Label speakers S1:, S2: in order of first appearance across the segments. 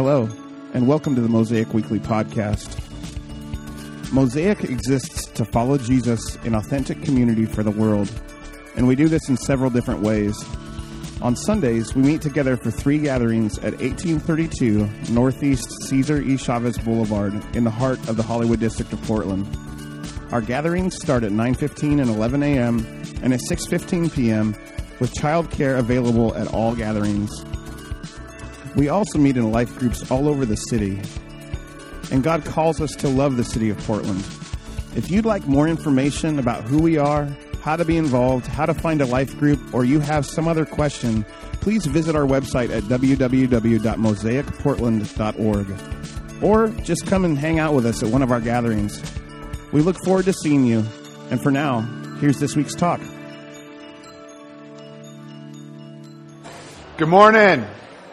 S1: Hello, and welcome to the Mosaic Weekly Podcast. Mosaic exists to follow Jesus in authentic community for the world, and we do this in several different ways. On Sundays, we meet together for 3 gatherings at 1832 Northeast Cesar E. Chavez Boulevard in the heart of the Hollywood District of Portland. Our gatherings start at 9:15 and 11 a.m. and at 6:15 p.m. with childcare available at all gatherings. We also meet in life groups all over the city, and God calls us to love the city of Portland. If you'd like more information about who we are, how to be involved, how to find a life group, or you have some other question, please visit our website at www.mosaicportland.org, or just come and hang out with us at one of our gatherings. We look forward to seeing you, and for now, here's this week's talk.
S2: Good morning.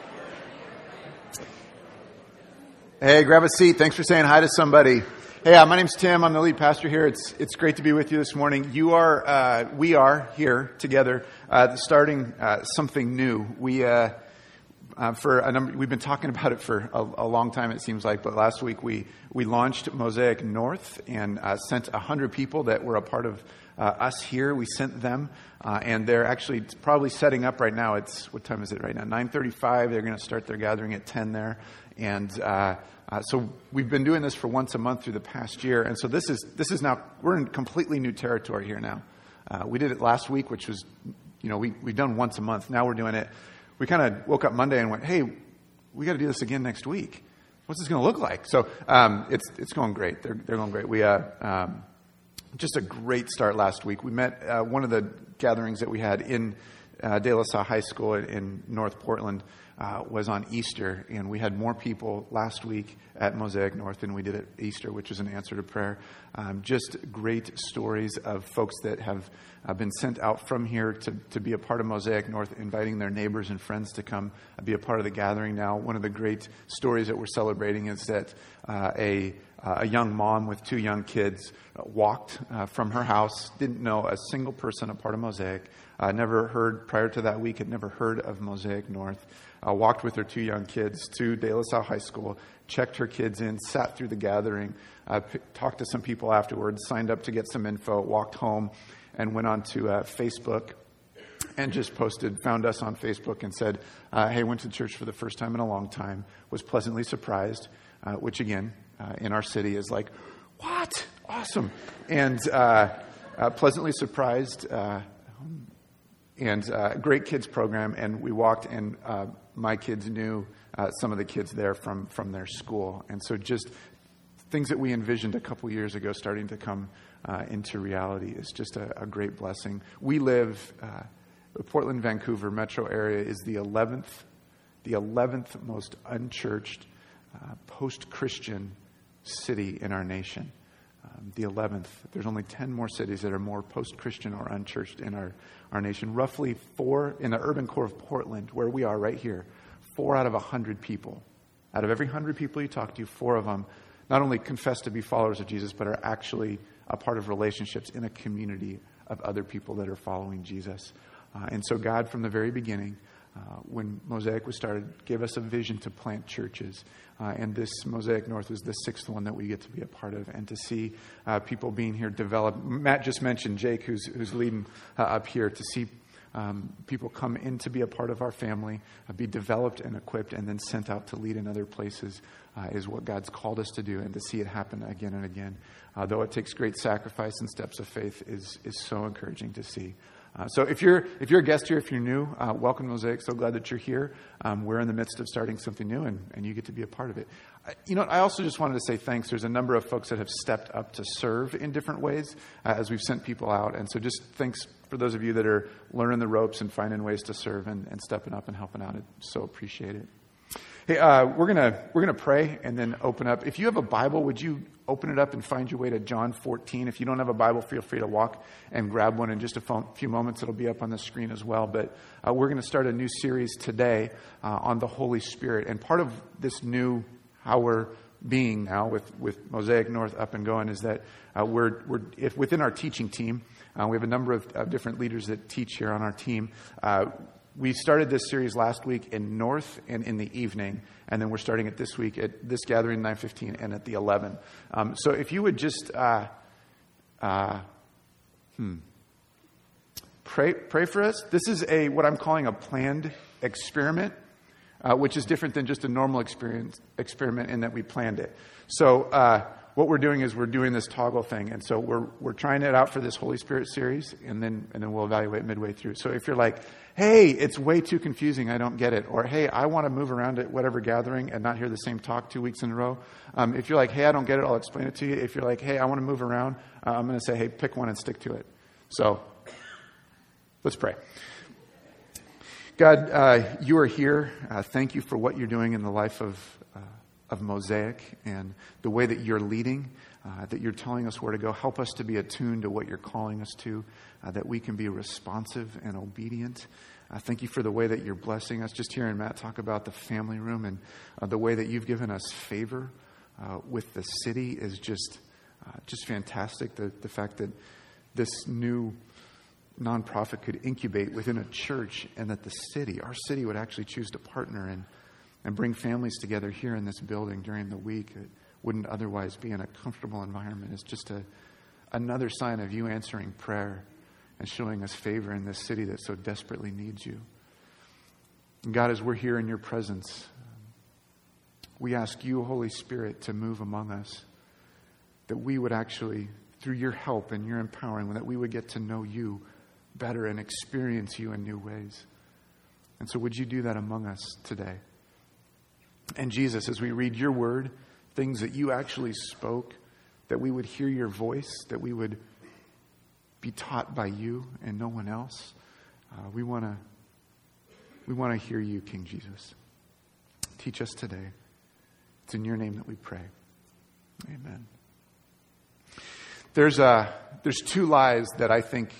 S2: Hey, grab a seat. Thanks for saying hi to somebody. Hey, my name's Tim. I'm the lead pastor here. It's great to be with you this morning. We are here together, starting something new. We've been talking about it for a long time, it seems like. But last week we launched Mosaic North and sent 100 people that were a part of us here. We sent them, and they're actually probably setting up right now. What time is it right now? 9:35. They're going to start their gathering at 10 there. And so we've been doing this for once a month through the past year. And so this is now, we're in completely new territory here now. We did it last week, which was, we've done once a month. Now we're doing it. We kind of woke up Monday and went, hey, we got to do this again next week. What's this going to look like? So it's going great. They're going great. We just a great start last week. We met one of the gatherings that we had in De La Salle High School in North Portland was on Easter, and we had more people last week at Mosaic North than we did at Easter, which was an answer to prayer. Just great stories of folks that have been sent out from here to be a part of Mosaic North, inviting their neighbors and friends to come be a part of the gathering now. One of the great stories that we're celebrating is that a young mom with 2 young kids walked from her house, didn't know a single person a part of Mosaic, never heard, prior to that week, had never heard of Mosaic North, walked with her 2 young kids to De La Salle High School, checked her kids in, sat through the gathering, talked to some people afterwards, signed up to get some info, walked home, and went on to Facebook and just found us on Facebook and said, hey, went to church for the first time in a long time, was pleasantly surprised, which again, in our city is like, what? Awesome. And pleasantly surprised, and great kids program. And we walked, and my kids knew some of the kids there from their school. And so just things that we envisioned a couple years ago starting to come into reality is just a great blessing. We live, the Portland, Vancouver metro area is the 11th most unchurched, post-Christian city in our nation. The 11th. There's only 10 more cities that are more post-Christian or unchurched in our nation. Roughly 4 in the urban core of Portland, where we are right here. 4 out of 100 people. Out of every 100 people you talk to, 4 of them not only confess to be followers of Jesus, but are actually a part of relationships in a community of other people that are following Jesus. And so God, from the very beginning, when Mosaic was started, gave us a vision to plant churches. And this Mosaic North is the 6th one that we get to be a part of. And to see people being here develop. Matt just mentioned Jake, who's leading up here, to see people come in to be a part of our family, be developed and equipped, and then sent out to lead in other places is what God's called us to do. And to see it happen again and again, though it takes great sacrifice and steps of faith, is so encouraging to see. So if you're a guest here, if you're new, welcome to Mosaic. So glad that you're here. We're in the midst of starting something new, and you get to be a part of it. I also just wanted to say thanks. There's a number of folks that have stepped up to serve in different ways as we've sent people out. And so just thanks for those of you that are learning the ropes and finding ways to serve and stepping up and helping out. I so appreciate it. Hey, we're gonna pray and then open up. If you have a Bible, would you open it up and find your way to John 14? If you don't have a Bible, feel free to walk and grab one in just a few moments. It'll be up on the screen as well. But we're going to start a new series today on the Holy Spirit. And part of this new, how we're being now with Mosaic North up and going, is that within our teaching team, we have a number of different leaders that teach here on our team. We started this series last week in North and in the evening, and then we're starting it this week at this gathering 9:15 and at the 11. So if you would just pray for us. This is what I'm calling a planned experiment, which is different than just a normal experiment in that we planned it. So what we're doing is we're doing this toggle thing, and so we're trying it out for this Holy Spirit series, and then we'll evaluate midway through. So if you're like, hey, it's way too confusing, I don't get it, or hey, I want to move around at whatever gathering and not hear the same talk 2 weeks in a row. If you're like, hey, I don't get it, I'll explain it to you. If you're like, hey, I want to move around, I'm going to say, hey, pick one and stick to it. So let's pray. God, you are here. Thank you for what you're doing in the life of Mosaic and the way that you're leading, that you're telling us where to go. Help us to be attuned to what you're calling us to, that we can be responsive and obedient. Thank you for the way that you're blessing us. Just hearing Matt talk about the family room and the way that you've given us favor with the city is just fantastic. The fact that this new nonprofit could incubate within a church and that our city would actually choose to partner and bring families together here in this building during the week that wouldn't otherwise be in a comfortable environment is just another sign of you answering prayer and showing us favor in this city that so desperately needs you. And God, as we're here in your presence, we ask you, Holy Spirit, to move among us, that we would actually, through your help and your empowering, that we would get to know you better and experience you in new ways. And so would you do that among us today? And Jesus, as we read your word, things that you actually spoke, that we would hear your voice, that we would be taught by you and no one else. We want to hear you, King Jesus. Teach us today. It's in your name that we pray. Amen. There's two lies that I think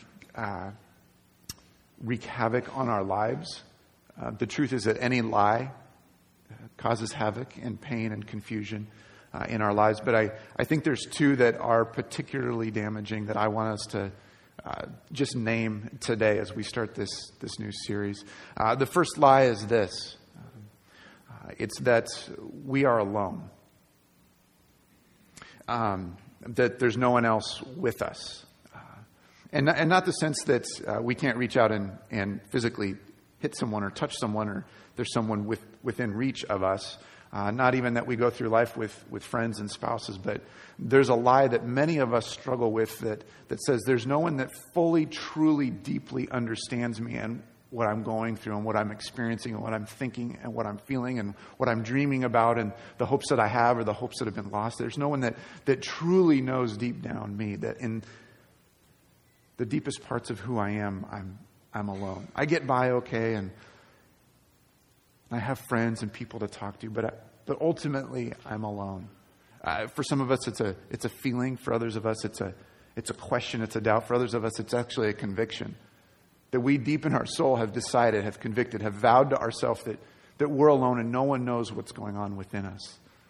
S2: wreak havoc on our lives. The truth is that any lie causes havoc and pain and confusion in our lives. But I think there's two that are particularly damaging that I want us to just name today as we start this new series. The first lie is this. It's that we are alone. That there's no one else with us. And not the sense that we can't reach out and physically hit someone or touch someone or there's someone within reach of us. Not even that we go through life with friends and spouses, but there's a lie that many of us struggle with that says there's no one that fully, truly, deeply understands me and what I'm going through and what I'm experiencing and what I'm thinking and what I'm feeling and what I'm dreaming about and the hopes that I have or the hopes that have been lost. There's no one that truly knows deep down me, that in the deepest parts of who I am, I'm alone. I get by okay and I have friends and people to talk to, but ultimately I'm alone. For some of us, it's a feeling. For others of us, it's a question. It's a doubt. For others of us, it's actually a conviction that we deep in our soul have decided, have convicted, have vowed to ourselves that we're alone and no one knows what's going on within us.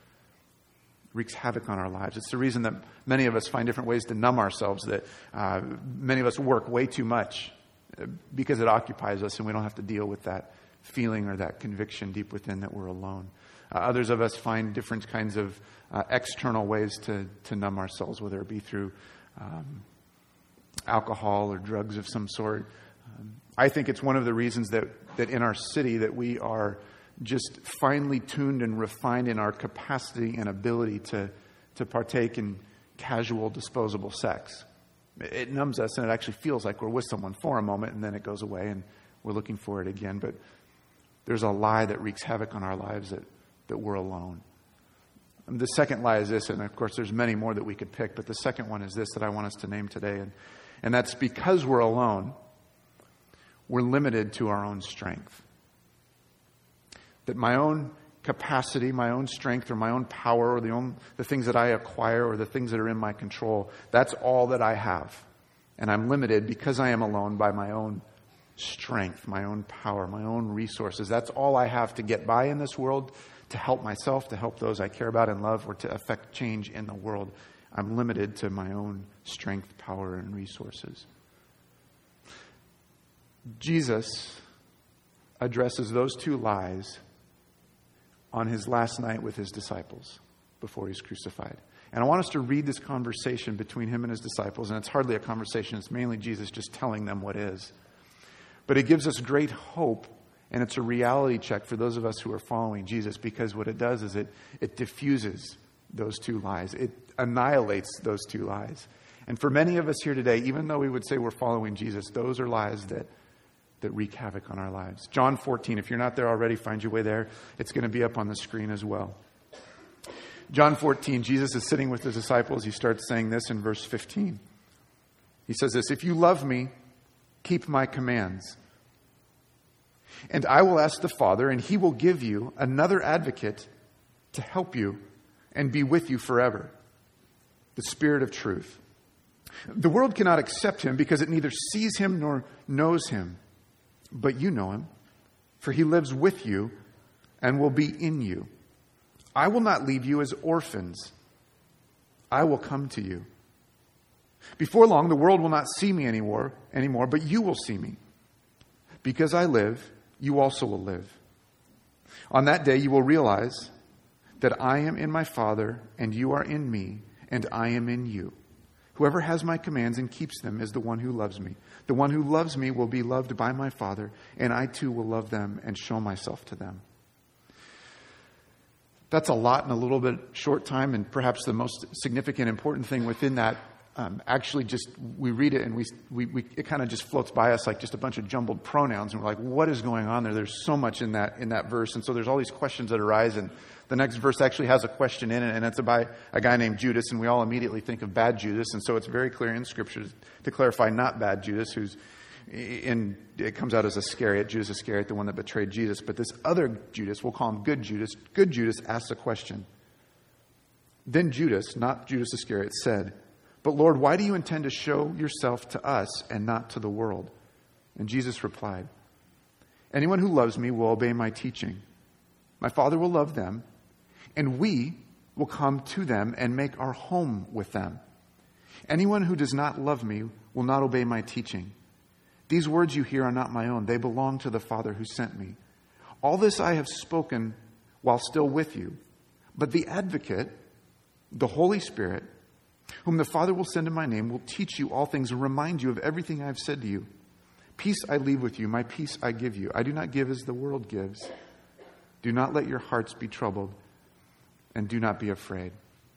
S2: It wreaks havoc on our lives. It's the reason that many of us find different ways to numb ourselves. That many of us work way too much because it occupies us, and we don't have to deal with that feeling or that conviction deep within that we're alone. Others of us find different kinds of external ways to numb ourselves, whether it be through alcohol or drugs of some sort. I think it's one of the reasons that in our city that we are just finely tuned and refined in our capacity and ability to partake in casual, disposable sex. It numbs us, and it actually feels like we're with someone for a moment, and then it goes away, and we're looking for it again. But there's a lie that wreaks havoc on our lives that we're alone. And the second lie is this, and of course there's many more that we could pick, but the second one is this that I want us to name today, and that's because we're alone, we're limited to our own strength. That my own capacity, my own strength, or my own power, or the things that I acquire, or the things that are in my control, that's all that I have. And I'm limited because I am alone by my own strength, my own power, my own resources. That's all I have to get by in this world, to help myself, to help those I care about and love, or to affect change in the world. I'm limited to my own strength, power, and resources. Jesus addresses those two lies on his last night with his disciples before he's crucified. And I want us to read this conversation between him and his disciples. And it's hardly a conversation. It's mainly Jesus just telling them what is. But it gives us great hope. And it's a reality check for those of us who are following Jesus, because what it does is it diffuses those two lies. It annihilates those two lies. And for many of us here today, even though we would say we're following Jesus, those are lies that wreak havoc on our lives. John 14, if you're not there already, find your way there. It's going to be up on the screen as well. John 14, Jesus is sitting with his disciples. He starts saying this in verse 15. He says this, "If you love me, keep my commands. And I will ask the Father, and he will give you another advocate to help you and be with you forever, the Spirit of truth. The world cannot accept him because it neither sees him nor knows him. But you know him, for he lives with you and will be in you. I will not leave you as orphans. I will come to you. Before long, the world will not see me anymore, but you will see me. Because I live, you also will live. On that day, you will realize that I am in my Father, and you are in me, and I am in you. Whoever has my commands and keeps them is the one who loves me. The one who loves me will be loved by my Father, and I too will love them and show myself to them." That's a lot in a little bit short time, and perhaps the most significant, important thing within that, actually just, we read it and we it kind of just floats by us like just a bunch of jumbled pronouns, and we're like, what is going on there? There's so much in that verse, and so there's all these questions that arise, and the next verse actually has a question in it, and it's by a guy named Judas, and we all immediately think of bad Judas, and so it's very clear in Scripture to clarify not bad Judas, it comes out as Judas Iscariot, the one that betrayed Jesus, but this other Judas, we'll call him good Judas asks a question. Then Judas, not Judas Iscariot, said, "But Lord, why do you intend to show yourself to us and not to the world?" And Jesus replied, "Anyone who loves me will obey my teaching. My Father will love them, and we will come to them and make our home with them. Anyone who does not love me will not obey my teaching. These words you hear are not my own. They belong to the Father who sent me. All this I have spoken while still with you. But the Advocate, the Holy Spirit, whom the Father will send in my name, will teach you all things and remind you of everything I have said to you. Peace I leave with you, my peace I give you. I do not give as the world gives. Do not let your hearts be troubled, and do not be afraid."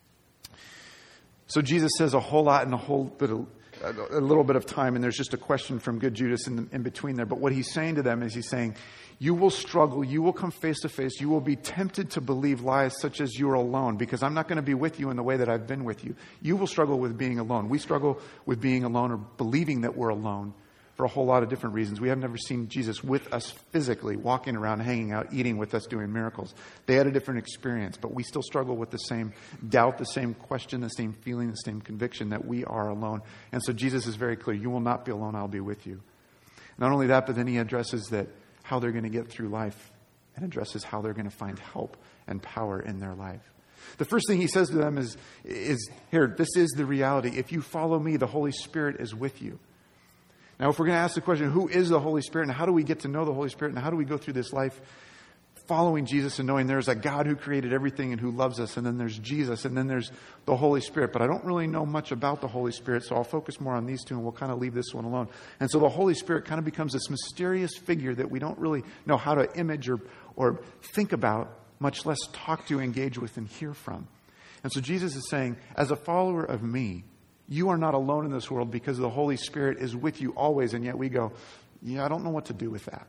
S2: So Jesus says a whole lot in a little bit of time, and there's just a question from good Judas in between there. But what he's saying to them is he's saying, you will struggle, you will come face to face, you will be tempted to believe lies such as you are alone, because I'm not going to be with you in the way that I've been with you. You will struggle with being alone. We struggle with being alone or believing that we're alone for a whole lot of different reasons. We have never seen Jesus with us physically, walking around, hanging out, eating with us, doing miracles. They had a different experience, but we still struggle with the same doubt, the same question, the same feeling, the same conviction that we are alone. And so Jesus is very clear, you will not be alone, I'll be with you. Not only that, but then he addresses that how they're going to get through life, and addresses how they're going to find help and power in their life. The first thing he says to them is here, this is the reality. If you follow me, the Holy Spirit is with you. Now, if we're going to ask the question, who is the Holy Spirit, and how do we get to know the Holy Spirit, and how do we go through this life following Jesus and knowing there's a God who created everything and who loves us, and then there's Jesus, and then there's the Holy Spirit. But I don't really know much about the Holy Spirit, so I'll focus more on these two, and we'll kind of leave this one alone. And so the Holy Spirit kind of becomes this mysterious figure that we don't really know how to image or think about, much less talk to, engage with, and hear from. And so Jesus is saying, as a follower of me, you are not alone in this world because the Holy Spirit is with you always. And yet we go, I don't know what to do with that.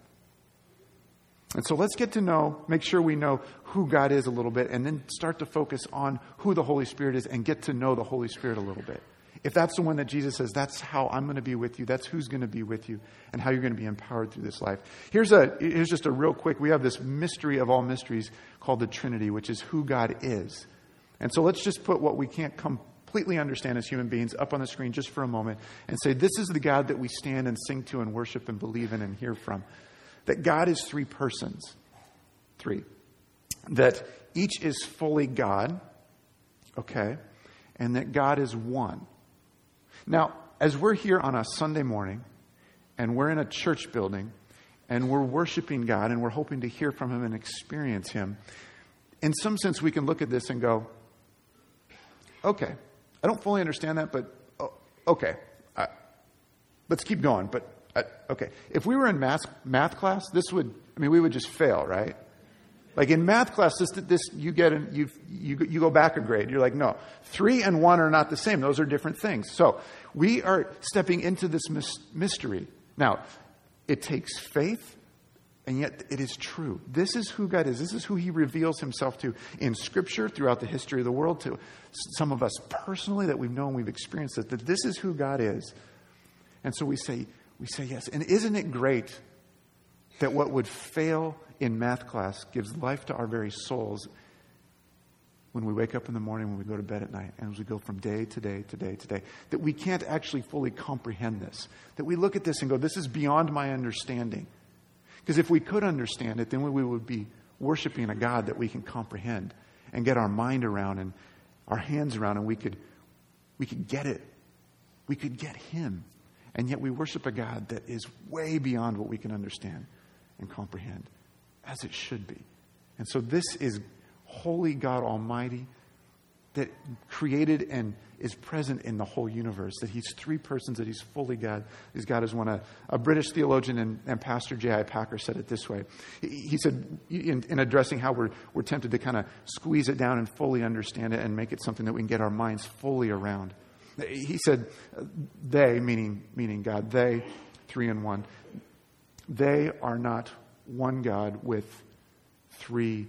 S2: And so let's get to know, make sure we know who God is a little bit, and then start to focus on who the Holy Spirit is and get to know the Holy Spirit a little bit. If that's the one that Jesus says, that's how I'm going to be with you, that's who's going to be with you, and how you're going to be empowered through this life. Here's just a real quick, we have this mystery of all mysteries called the Trinity, which is who God is. And so let's just put what we can't completely understand as human beings up on the screen just for a moment and say, this is the God that we stand and sing to and worship and believe in and hear from. That God is three persons. Three. That each is fully God. Okay. And that God is one. Now, as we're here on a Sunday morning and we're in a church building and we're worshiping God, and we're hoping to hear from Him and experience Him, in some sense we can look at this and go, okay, I don't fully understand that, but okay, let's keep going. But okay, if we were in math class, we would just fail, right? Like in math class, you go back a grade. You're like, no, 3 and 1 are not the same. Those are different things. So we are stepping into this mystery. Now, it takes faith, and yet it is true. This is who God is. This is who He reveals Himself to in Scripture throughout the history of the world, to some of us personally that we've known, we've experienced it, that this is who God is. And so we say yes. And isn't it great that what would fail in math class gives life to our very souls when we wake up in the morning, when we go to bed at night, and as we go from day to day to day to day, that we can't actually fully comprehend this, that we look at this and go, this is beyond my understanding. Because if we could understand it, then we would be worshiping a God that we can comprehend and get our mind around and our hands around, and we could get it. We could get Him. And yet we worship a God that is way beyond what we can understand and comprehend, as it should be. And so this is holy God Almighty that created and is present in the whole universe, that He's 3 persons, that He's fully God. He's God as one. A British theologian and pastor, J.I. Packer, said it this way. He said, in addressing how we're tempted to kind of squeeze it down and fully understand it and make it something that we can get our minds fully around. He said, they, meaning God, they, 3 in 1, they are not one God with 3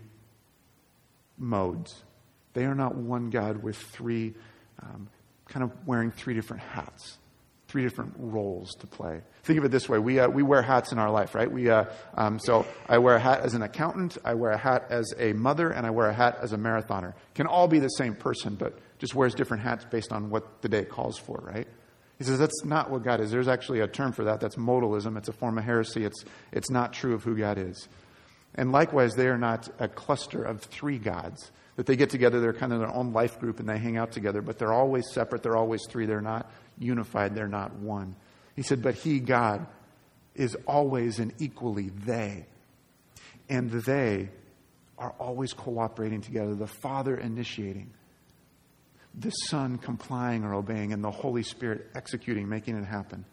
S2: modes. They are not one God with 3, kind of wearing 3 different hats, 3 different roles to play. Think of it this way. We wear hats in our life, right? So I wear a hat as an accountant, I wear a hat as a mother, and I wear a hat as a marathoner. Can all be the same person, but just wears different hats based on what the day calls for, right? He says that's not what God is. There's actually a term for that. That's modalism. It's a form of heresy. It's not true of who God is. And likewise, they are not a cluster of 3 gods. That they get together, they're kind of their own life group, and they hang out together, but they're always separate. They're always 3. They're not unified. They're not one. He said, but He, God, is always and equally they. And they are always cooperating together. The Father initiating, the Son complying or obeying, and the Holy Spirit executing, making it happen.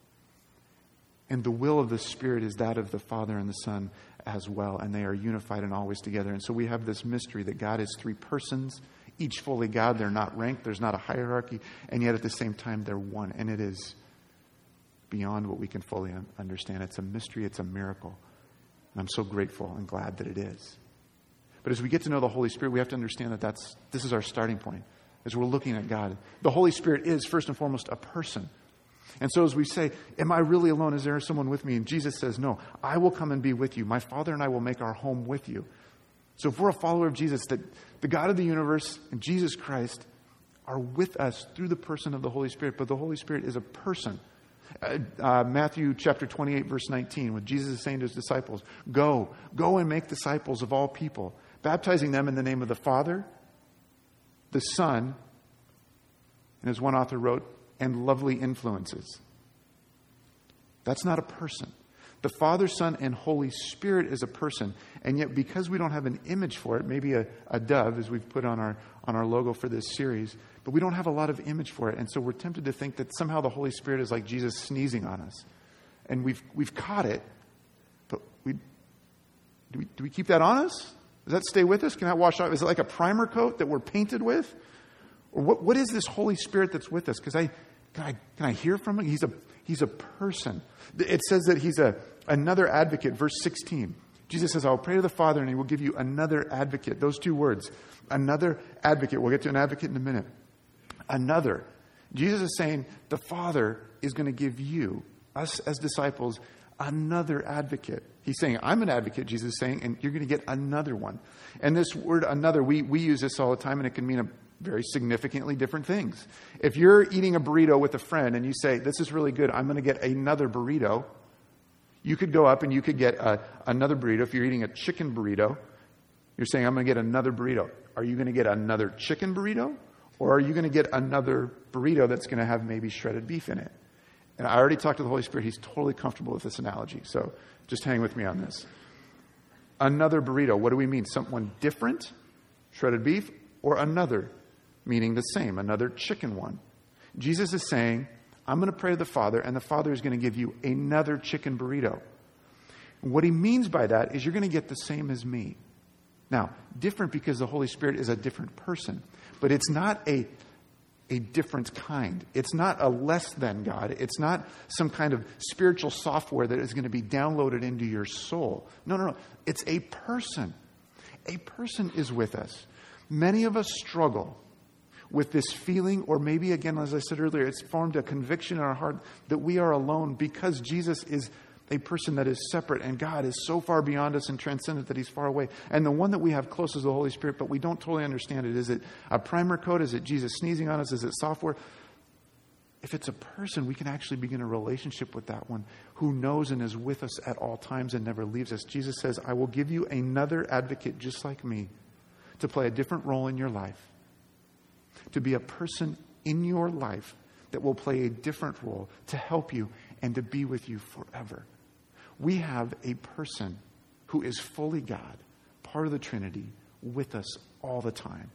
S2: And the will of the Spirit is that of the Father and the Son as well, and they are unified and always together. And so we have this mystery that God is 3 persons, each fully God. They're not ranked, there's not a hierarchy, and yet at the same time they're one. And it is beyond what we can fully understand. It's a mystery, it's a miracle. And I'm so grateful and glad that it is. But as we get to know the Holy Spirit, we have to understand that this is our starting point. As we're looking at God, the Holy Spirit is first and foremost a person. And so as we say, am I really alone? Is there someone with me? And Jesus says, no, I will come and be with you. My Father and I will make our home with you. So if we're a follower of Jesus, that the God of the universe and Jesus Christ are with us through the person of the Holy Spirit. But the Holy Spirit is a person. Matthew chapter 28, verse 19, when Jesus is saying to His disciples, go and make disciples of all people, baptizing them in the name of the Father, the Son, and as one author wrote, and lovely influences. That's not a person. The Father, Son, and Holy Spirit is a person. And yet because we don't have an image for it, maybe a dove, as we've put on our logo for this series, but we don't have a lot of image for it. And so we're tempted to think that somehow the Holy Spirit is like Jesus sneezing on us. And we've caught it, but do we keep that on us? Does that stay with us? Can that wash off? Is it like a primer coat that we're painted with? Or what is this Holy Spirit that's with us? Because can I hear from Him? He's a person. It says that He's another advocate. Verse 16. Jesus says, I will pray to the Father and He will give you another advocate. Those 2 words. Another advocate. We'll get to an advocate in a minute. Another. Jesus is saying the Father is going to give you, us as disciples, another advocate. He's saying, I'm an advocate, Jesus is saying, and you're going to get another one. And this word another, we use this all the time, and it can mean a very significantly different things. If you're eating a burrito with a friend and you say, this is really good, I'm going to get another burrito, you could go up and you could get another burrito. If you're eating a chicken burrito, you're saying, I'm going to get another burrito. Are you going to get another chicken burrito? Or are you going to get another burrito that's going to have maybe shredded beef in it? And I already talked to the Holy Spirit. He's totally comfortable with this analogy. So just hang with me on this. Another burrito. What do we mean? Someone different, shredded beef, or another, meaning the same, another chicken one. Jesus is saying, I'm going to pray to the Father, and the Father is going to give you another chicken burrito. What he means by that is you're going to get the same as me. Now, different because the Holy Spirit is a different person, but it's not a different kind. It's not a less than God. It's not some kind of spiritual software that is going to be downloaded into your soul. No. It's a person. A person is with us. Many of us struggle with this feeling, or maybe, again, as I said earlier, it's formed a conviction in our heart that we are alone because Jesus is a person that is separate and God is so far beyond us and transcendent that he's far away. And the one that we have close is the Holy Spirit, but we don't totally understand it. Is it a primer coat? Is it Jesus sneezing on us? Is it software? If it's a person, we can actually begin a relationship with that one who knows and is with us at all times and never leaves us. Jesus says, I will give you another advocate just like me to play a different role in your life, to be a person in your life that will play a different role to help you and to be with you forever. We have a person who is fully God, part of the Trinity, with us all the time.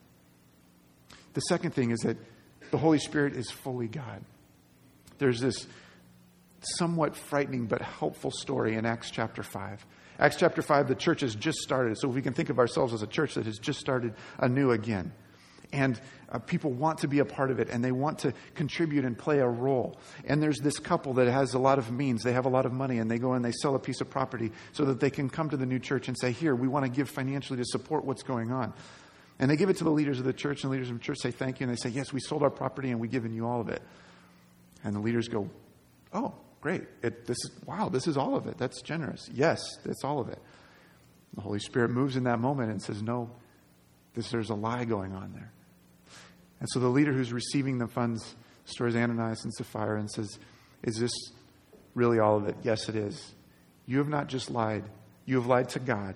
S2: The second thing is that the Holy Spirit is fully God. There's this somewhat frightening but helpful story in Acts chapter 5. Acts chapter 5, the church has just started. So we can think of ourselves as a church that has just started anew again. And people want to be a part of it, and they want to contribute and play a role. And there's this couple that has a lot of means. They have a lot of money, and they go and they sell a piece of property so that they can come to the new church and say, here, we want to give financially to support what's going on. And they give it to the leaders of the church, and the leaders of the church say thank you. And they say, yes, we sold our property, and we've given you all of it. And the leaders go, oh, great. This is all of it. That's generous. Yes, that's all of it. The Holy Spirit moves in that moment and says, no, there's a lie going on there. And so the leader who's receiving the funds stores Ananias and Sapphira and says, is this really all of it? Yes, it is. You have not just lied. You have lied to God.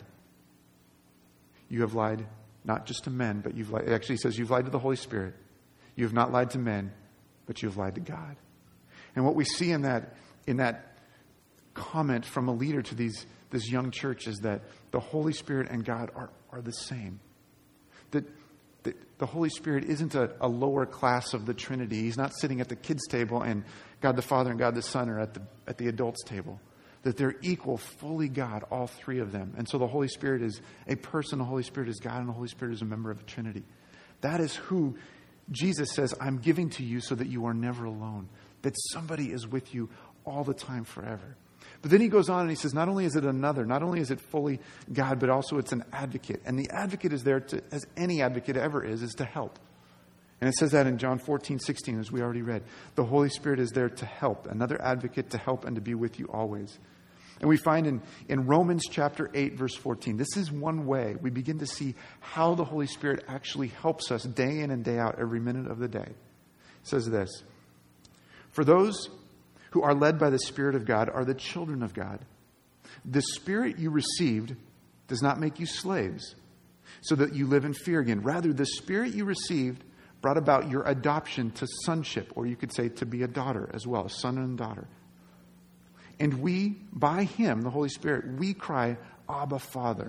S2: You have lied not just to men, but you've lied. It actually says you've lied to the Holy Spirit. You have not lied to men, but you have lied to God. And what we see in that comment from a leader to this young church is that the Holy Spirit and God are the same. That the Holy Spirit isn't a lower class of the Trinity. He's not sitting at the kids' table and God the Father and God the Son are at the adults' table. That they're equal, fully God, all three of them. And so the Holy Spirit is a person, the Holy Spirit is God, and the Holy Spirit is a member of the Trinity. That is who Jesus says, I'm giving to you so that you are never alone. That somebody is with you all the time forever. But then he goes on and he says, not only is it another, not only is it fully God, but also it's an advocate. And the advocate is there to, as any advocate ever is to help. And it says that in John 14:16, as we already read. The Holy Spirit is there to help, another advocate to help and to be with you always. And we find in Romans chapter 8, verse 14, this is one way we begin to see how the Holy Spirit actually helps us day in and day out, every minute of the day. It says this, for those who are led by the Spirit of God are the children of God. The Spirit you received does not make you slaves, so that you live in fear again. Rather, the Spirit you received brought about your adoption to sonship, or you could say to be a daughter as well, a son and daughter. And we, by Him, the Holy Spirit, we cry, Abba, Father.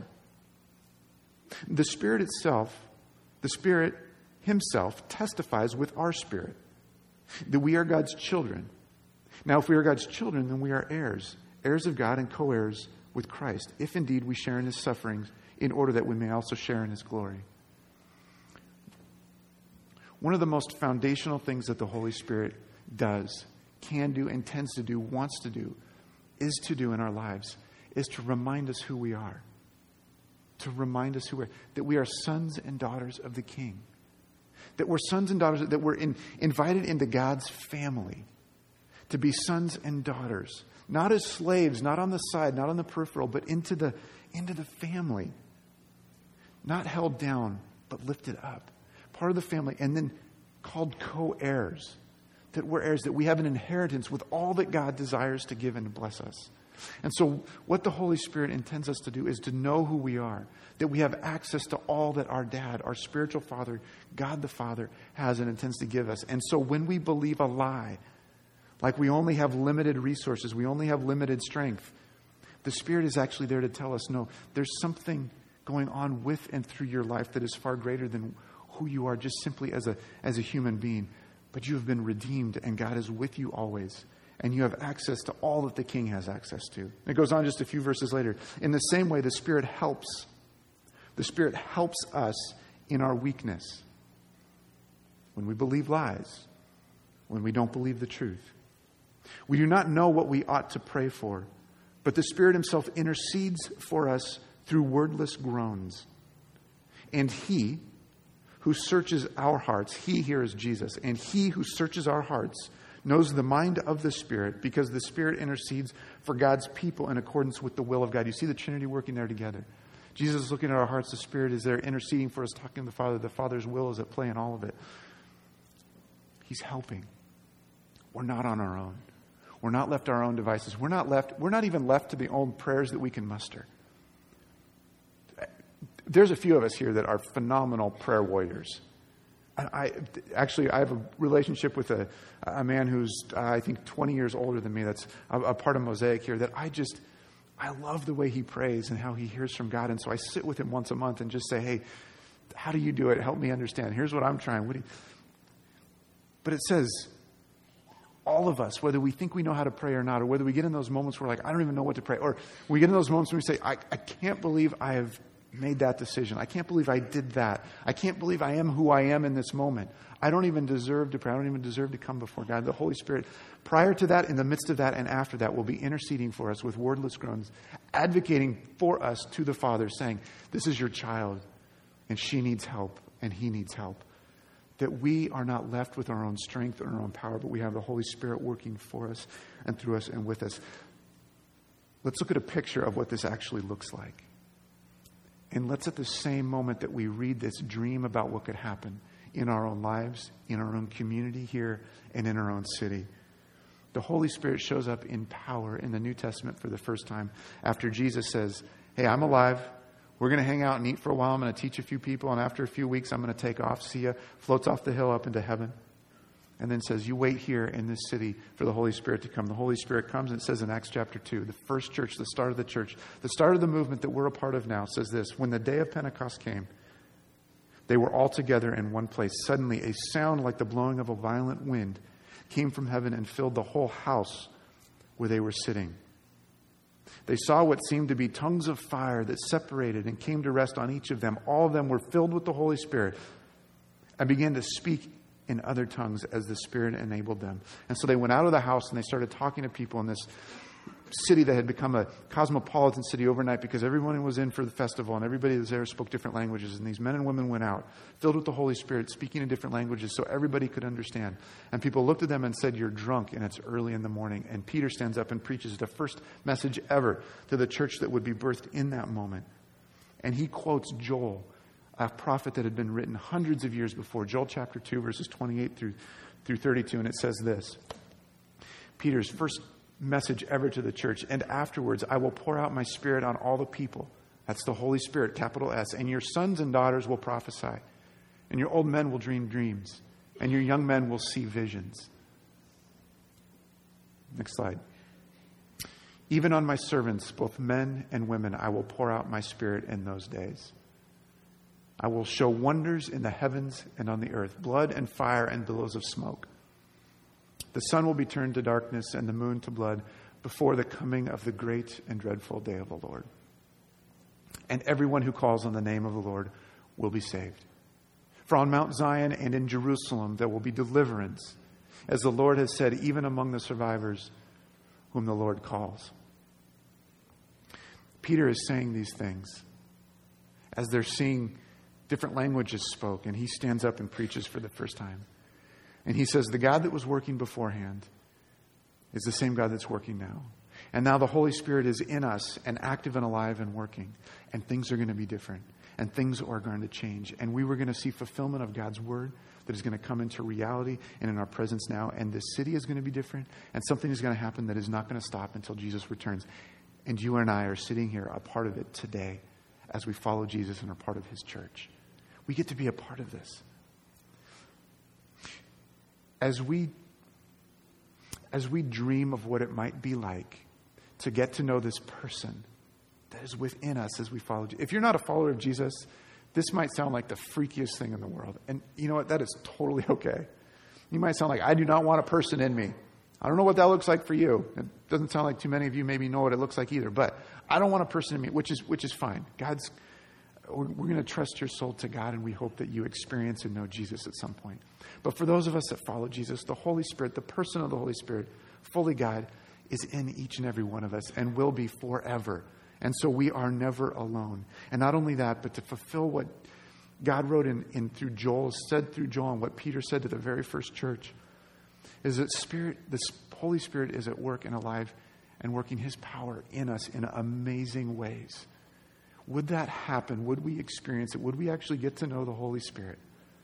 S2: The Spirit itself, the Spirit Himself testifies with our spirit that we are God's children. Now, if we are God's children, then we are heirs, heirs of God and co-heirs with Christ, if indeed we share in His sufferings, in order that we may also share in His glory. One of the most foundational things that the Holy Spirit does, can do, intends to do, wants to do, is to do in our lives, is to remind us who we are. To remind us that we are sons and daughters of the King. That we're sons and daughters, that we're invited into God's family. To be sons and daughters. Not as slaves, not on the side, not on the peripheral, but into the family. Not held down, but lifted up. Part of the family, and then called co-heirs. That we're heirs, that we have an inheritance with all that God desires to give and to bless us. And so what the Holy Spirit intends us to do is to know who we are. That we have access to all that our dad, our spiritual father, God the Father, has and intends to give us. And so when we believe a lie, Like we only have limited resources. We only have limited strength. The Spirit is actually there to tell us, no, there's something going on with and through your life that is far greater than who you are just simply as a human being. But you have been redeemed, and God is with you always. And you have access to all that the King has access to. And it goes on just a few verses later. In the same way, the Spirit helps. The Spirit helps us in our weakness. When we believe lies. When we don't believe the truth. We do not know what we ought to pray for. But the Spirit Himself intercedes for us through wordless groans. And He who searches our hearts, He here is Jesus, and He who searches our hearts knows the mind of the Spirit, because the Spirit intercedes for God's people in accordance with the will of God. You see the Trinity working there together. Jesus is looking at our hearts. The Spirit is there interceding for us, talking to the Father. The Father's will is at play in all of it. He's helping. We're not on our own. We're not left to our own devices. We're not even left to the own prayers that we can muster. There's a few of us here that are phenomenal prayer warriors. I have a relationship with a man who's, I think, 20 years older than me. That's a part of Mosaic here. That I love the way he prays and how he hears from God. And so I sit with him once a month and just say, hey, how do you do it? Help me understand. Here's what I'm trying. But it says, all of us, whether we think we know how to pray or not, or whether we get in those moments where I don't even know what to pray, or we get in those moments when we say, I can't believe I have made that decision. I can't believe I did that. I can't believe I am who I am in this moment. I don't even deserve to pray. I don't even deserve to come before God. The Holy Spirit, prior to that, in the midst of that, and after that, will be interceding for us with wordless groans, advocating for us to the Father, saying, this is your child, and she needs help, and he needs help. That we are not left with our own strength or our own power, but we have the Holy Spirit working for us and through us and with us. Let's look at a picture of what this actually looks like. And let's, at the same moment that we read this, dream about what could happen in our own lives, in our own community here, and in our own city. The Holy Spirit shows up in power in the New Testament for the first time after Jesus says, hey, I'm alive. We're going to hang out and eat for a while. I'm going to teach a few people. And after a few weeks, I'm going to take off. See ya. Floats off the hill up into heaven. And then says, you wait here in this city for the Holy Spirit to come. The Holy Spirit comes, and it says in Acts chapter 2, the first church, the start of the church, the start of the movement that we're a part of now, says this: when the day of Pentecost came, they were all together in one place. Suddenly, a sound like the blowing of a violent wind came from heaven and filled the whole house where they were sitting. They saw what seemed to be tongues of fire that separated and came to rest on each of them. All of them were filled with the Holy Spirit and began to speak in other tongues as the Spirit enabled them. And so they went out of the house and they started talking to people in this city that had become a cosmopolitan city overnight, because everyone was in for the festival and everybody that was there spoke different languages. And these men and women went out filled with the Holy Spirit, speaking in different languages so everybody could understand. And people looked at them and said, you're drunk, and it's early in the morning. And Peter stands up and preaches the first message ever to the church that would be birthed in that moment. And he quotes Joel, a prophet that had been written hundreds of years before. Joel chapter 2, verses 28 through 32. And it says this: Peter's first message ever to the church. And afterwards, I will pour out my Spirit on all the people. That's the Holy Spirit, capital S. And your sons and daughters will prophesy. And your old men will dream dreams. And your young men will see visions. Next slide. Even on my servants, both men and women, I will pour out my Spirit in those days. I will show wonders in the heavens and on the earth, blood and fire and billows of smoke. The sun will be turned to darkness and the moon to blood before the coming of the great and dreadful day of the Lord. And everyone who calls on the name of the Lord will be saved. For on Mount Zion and in Jerusalem there will be deliverance, as the Lord has said, even among the survivors whom the Lord calls. Peter is saying these things as they're seeing different languages spoke, and he stands up and preaches for the first time. And he says, the God that was working beforehand is the same God that's working now. And now the Holy Spirit is in us and active and alive and working. And things are going to be different. And things are going to change. And we were going to see fulfillment of God's word that is going to come into reality and in our presence now. And this city is going to be different. And something is going to happen that is not going to stop until Jesus returns. And you and I are sitting here a part of it today as we follow Jesus and are part of his church. We get to be a part of this. As we as we dream of what it might be like to get to know this person that is within us as we follow Jesus. If you're not a follower of Jesus, this might sound like the freakiest thing in the world. And you know what? That is totally okay. You might sound like, I do not want a person in me. I don't know what that looks like for you. It doesn't sound like too many of you maybe know what it looks like either. But I don't want a person in me, which is fine. We're going to trust your soul to God, and we hope that you experience and know Jesus at some point. But for those of us that follow Jesus, the Holy Spirit, the person of the Holy Spirit, fully God, is in each and every one of us and will be forever. And so we are never alone. And not only that, but to fulfill what God wrote in through Joel, said through Joel, and what Peter said to the very first church, is that the Holy Spirit is at work and alive and working his power in us in amazing ways. Would that happen? Would we experience it? Would we actually get to know the Holy Spirit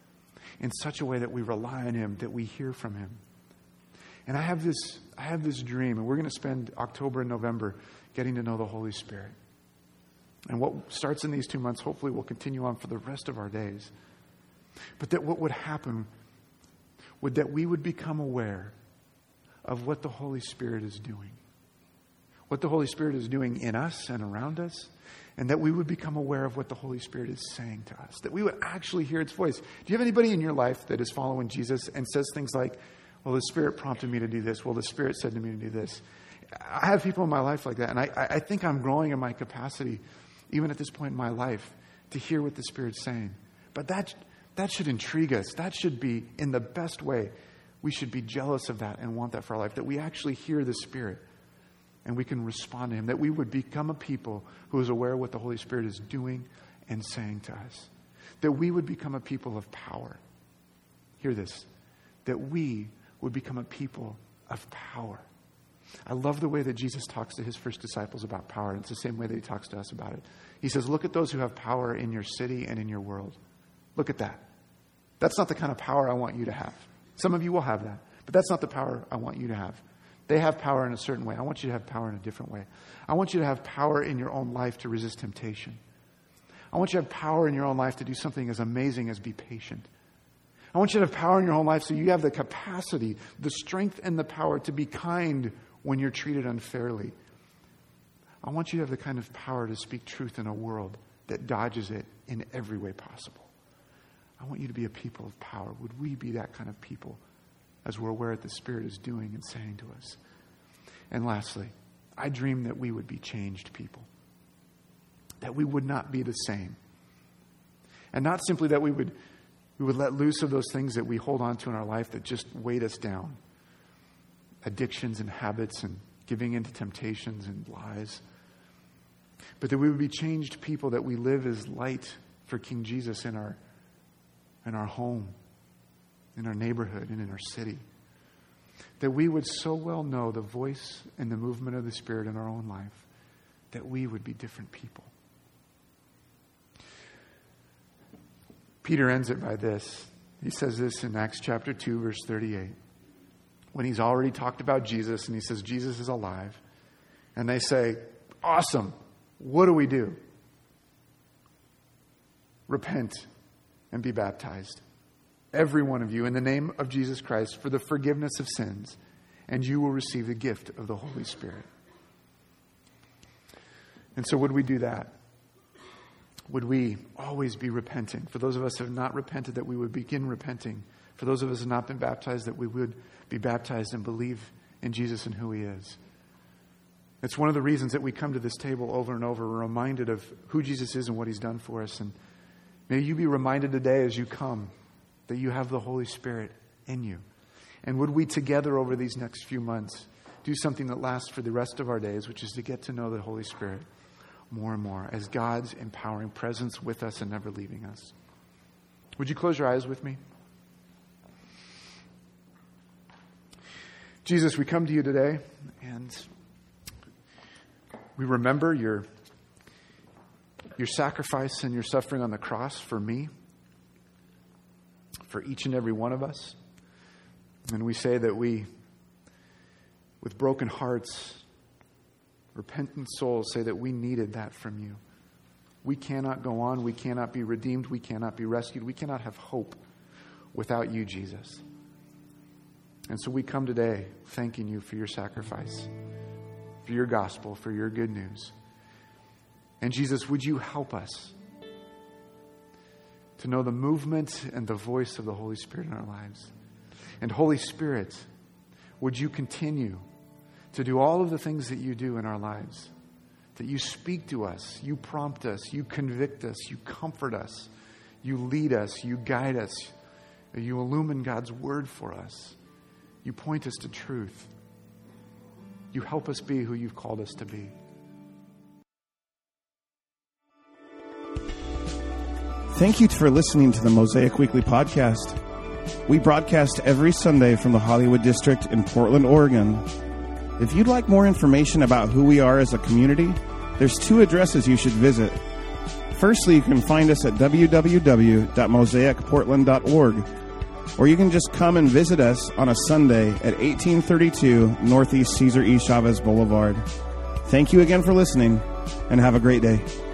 S2: in such a way that we rely on him, that we hear from him? And I have this dream, and we're going to spend October and November getting to know the Holy Spirit. And what starts in these 2 months, hopefully will continue on for the rest of our days. But that what would happen would that we would become aware of what the Holy Spirit is doing. What the Holy Spirit is doing in us and around us. And that we would become aware of what the Holy Spirit is saying to us. That we would actually hear its voice. Do you have anybody in your life that is following Jesus and says things like, well, the Spirit prompted me to do this. Well, the Spirit said to me to do this. I have people in my life like that. And I think I'm growing in my capacity, even at this point in my life, to hear what the Spirit's saying. But that should intrigue us. That should be, in the best way, we should be jealous of that and want that for our life. That we actually hear the Spirit and we can respond to him. That we would become a people who is aware of what the Holy Spirit is doing and saying to us. That we would become a people of power. Hear this. That we would become a people of power. I love the way that Jesus talks to his first disciples about power. And it's the same way that he talks to us about it. He says, look at those who have power in your city and in your world. Look at that. That's not the kind of power I want you to have. Some of you will have that. But that's not the power I want you to have. They have power in a certain way. I want you to have power in a different way. I want you to have power in your own life to resist temptation. I want you to have power in your own life to do something as amazing as be patient. I want you to have power in your own life so you have the capacity, the strength, and the power to be kind when you're treated unfairly. I want you to have the kind of power to speak truth in a world that dodges it in every way possible. I want you to be a people of power. Would we be that kind of people as we're aware what the Spirit is doing and saying to us? And lastly, I dream that we would be changed people. That we would not be the same. And not simply that we would let loose of those things that we hold on to in our life that just weight us down. Addictions and habits and giving into temptations and lies. But that we would be changed people, that we live as light for King Jesus in our home, in our neighborhood, and in our city. That we would so well know the voice and the movement of the Spirit in our own life that we would be different people. Peter ends it by this. He says this in Acts chapter 2, verse 38. When he's already talked about Jesus and he says, Jesus is alive. And they say, awesome. What do we do? Repent and be baptized, every one of you, in the name of Jesus Christ for the forgiveness of sins, and you will receive the gift of the Holy Spirit. And so would we do that? Would we always be repenting? For those of us who have not repented, that we would begin repenting. For those of us who have not been baptized, that we would be baptized and believe in Jesus and who he is. It's one of the reasons that we come to this table over and over, reminded of who Jesus is and what he's done for us. And may you be reminded today as you come that you have the Holy Spirit in you. And would we together over these next few months do something that lasts for the rest of our days, which is to get to know the Holy Spirit more and more as God's empowering presence with us and never leaving us. Would you close your eyes with me? Jesus, we come to you today and we remember your sacrifice and your suffering on the cross for me, for each and every one of us. And we say that we, with broken hearts, repentant souls, say that we needed that from you. We cannot go on. We cannot be redeemed. We cannot be rescued. We cannot have hope without you, Jesus. And so we come today thanking you for your sacrifice, for your gospel, for your good news. And Jesus, would you help us to know the movement and the voice of the Holy Spirit in our lives? And Holy Spirit, would you continue to do all of the things that you do in our lives? That you speak to us, you prompt us, you convict us, you comfort us, you lead us, you guide us, you illumine God's word for us. You point us to truth. You help us be who you've called us to be.
S1: Thank you for listening to the Mosaic Weekly Podcast. We broadcast every Sunday from the Hollywood District in Portland, Oregon. If you'd like more information about who we are as a community, there's 2 addresses you should visit. Firstly, you can find us at www.mosaicportland.org, or you can just come and visit us on a Sunday at 1832 Northeast Cesar E. Chavez Boulevard. Thank you again for listening, and have a great day.